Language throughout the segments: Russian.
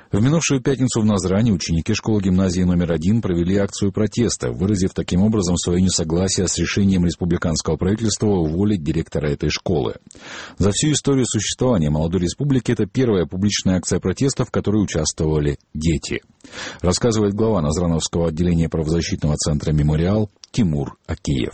В минувшую пятницу в Назрани ученики школы-гимназии номер 1 провели акцию протеста, выразив таким образом свое несогласие с решением республиканского правительства уволить директора этой школы. За всю историю существования молодой республики это первая публичная акция протеста, в которой участвовали дети. Рассказывает глава Назрановского отделения правозащитного центра «Мемориал» Тимур Акиев.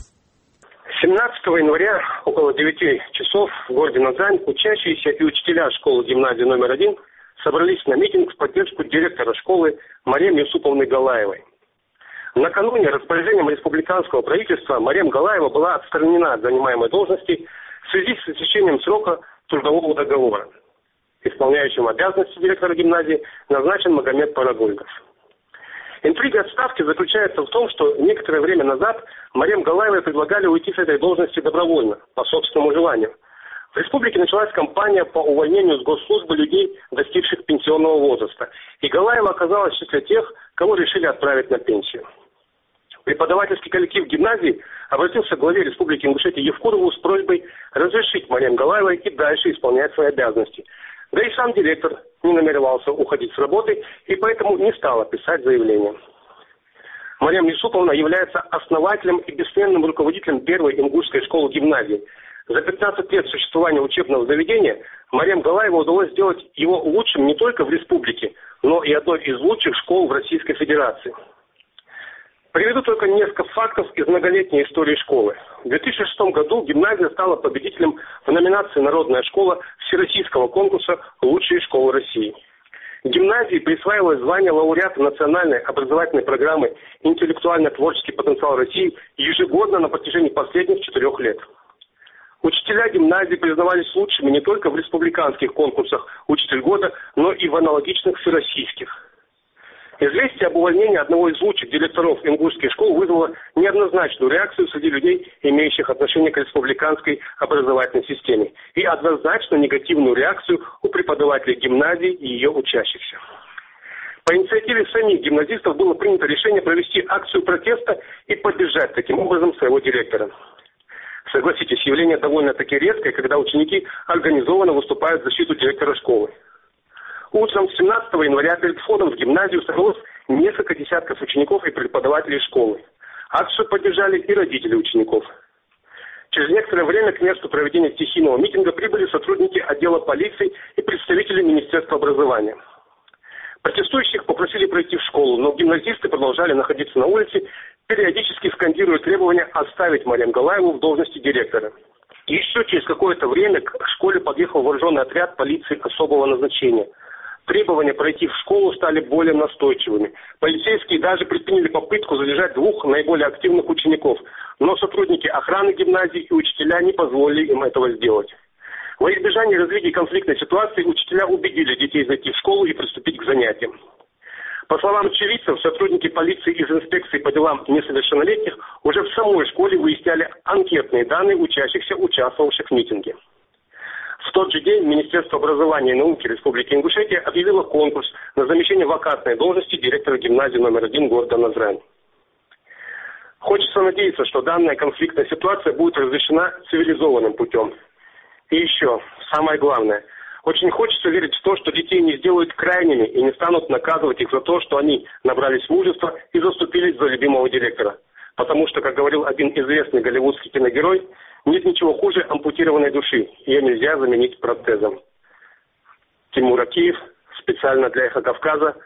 17 января около 9 часов в городе Назрань учащиеся и учителя школы-гимназии номер 1 собрались на митинг в поддержку директора школы Марем Юсуповны Галаевой. Накануне распоряжением республиканского правительства Марем Галаева была отстранена от занимаемой должности в связи с истечением срока трудового договора. Исполняющим обязанности директора гимназии назначен Магомед Парагульгов. Интрига отставки заключается в том, что некоторое время назад Марем Галаевой предлагали уйти с этой должности добровольно, по собственному желанию. В республике началась кампания по увольнению с госслужбы людей, достигших пенсионного возраста. И Галаева оказалась в числе тех, кого решили отправить на пенсию. Преподавательский коллектив гимназии обратился к главе Республики Ингушетия Евкурову с просьбой разрешить Марем Галаевой и дальше исполнять свои обязанности. Да и сам директор не намеревался уходить с работы и поэтому не стал писать заявление. Марем Юсуповна является основателем и бессменным руководителем первой ингушской школы гимназии. За 15 лет существования учебного заведения Марем Галаевой удалось сделать его лучшим не только в республике, но и одной из лучших школ в Российской Федерации. Приведу только несколько фактов из многолетней истории школы. В 2006 году гимназия стала победителем в номинации «Народная школа» всероссийского конкурса «Лучшие школы России». Гимназии присваивалось звание лауреата национальной образовательной программы «Интеллектуально-творческий потенциал России» ежегодно на протяжении последних 4 лет. Учителя гимназии признавались лучшими не только в республиканских конкурсах «Учитель года», но и в аналогичных всероссийских. Известие об увольнении одного из лучших директоров ингушских школ вызвало неоднозначную реакцию среди людей, имеющих отношение к республиканской образовательной системе, и однозначно негативную реакцию у преподавателей гимназии и ее учащихся. По инициативе самих гимназистов было принято решение провести акцию протеста и поддержать таким образом своего директора. Согласитесь, явление довольно-таки редкое, когда ученики организованно выступают в защиту директора школы. Утром 17 января перед входом в гимназию собралось несколько десятков учеников и преподавателей школы. Акцию поддержали и родители учеников. Через некоторое время к месту проведения стихийного митинга прибыли сотрудники отдела полиции и представители Министерства образования. Протестующих попросили пройти в школу, но гимназисты продолжали находиться на улице, периодически скандируя требования оставить Марем Галаеву в должности директора. Еще через какое-то время к школе подъехал вооруженный отряд полиции особого назначения. Требования пройти в школу стали более настойчивыми. Полицейские даже предприняли попытку задержать 2 наиболее активных учеников, но сотрудники охраны гимназии и учителя не позволили им этого сделать. Во избежание развития конфликтной ситуации учителя убедили детей зайти в школу и приступить к занятиям. По словам очевидцев, сотрудники полиции из инспекции по делам несовершеннолетних уже в самой школе выясняли анкетные данные учащихся, участвовавших в митинге. В тот же день Министерство образования и науки Республики Ингушетия объявило конкурс на замещение вакантной должности директора гимназии номер 1 города Назрань. Хочется надеяться, что данная конфликтная ситуация будет разрешена цивилизованным путем. И еще, самое главное, очень хочется верить в то, что детей не сделают крайними и не станут наказывать их за то, что они набрались мужества и заступились за любимого директора. Потому что, как говорил один известный голливудский киногерой, нет ничего хуже ампутированной души, ее нельзя заменить протезом. Тимур Акиев, специально для «Эхо Кавказа»,